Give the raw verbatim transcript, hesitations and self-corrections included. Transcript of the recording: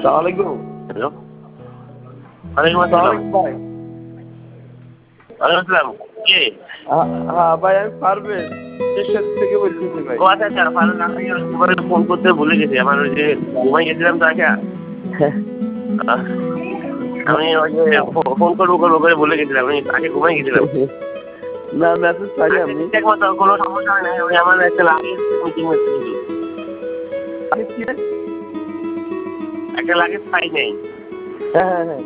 আসসালামু হ্যালো ওয়ালাইকুম আসসালাম ভাই। ওয়ালাইকুম আসসালাম কে? হ্যাঁ ভাই, আমি পারভেজ এরশাদ থেকে বলতেছি ভাই। ও আচ্ছা আচ্ছা ফারুক, আমি একবারে ফোন করতে ভুলে গেছি। আমার ওই যে ঘুমাই গেছিলাম তো আগে। আমি ওই যে ফোন করবো করবো করে ভুলে গেছিলাম, আমি আগে ঘুমাই গেছিলাম। না মেসেজ পাইনি আমি। ঠিক মতো কোনো সমস্যা হয় না, ওই আমার একটা লাগেজ মিটিং হচ্ছে শুধু, আমি কি? একটা লাগেজ পাই নাই। হ্যাঁ হ্যাঁ হ্যাঁ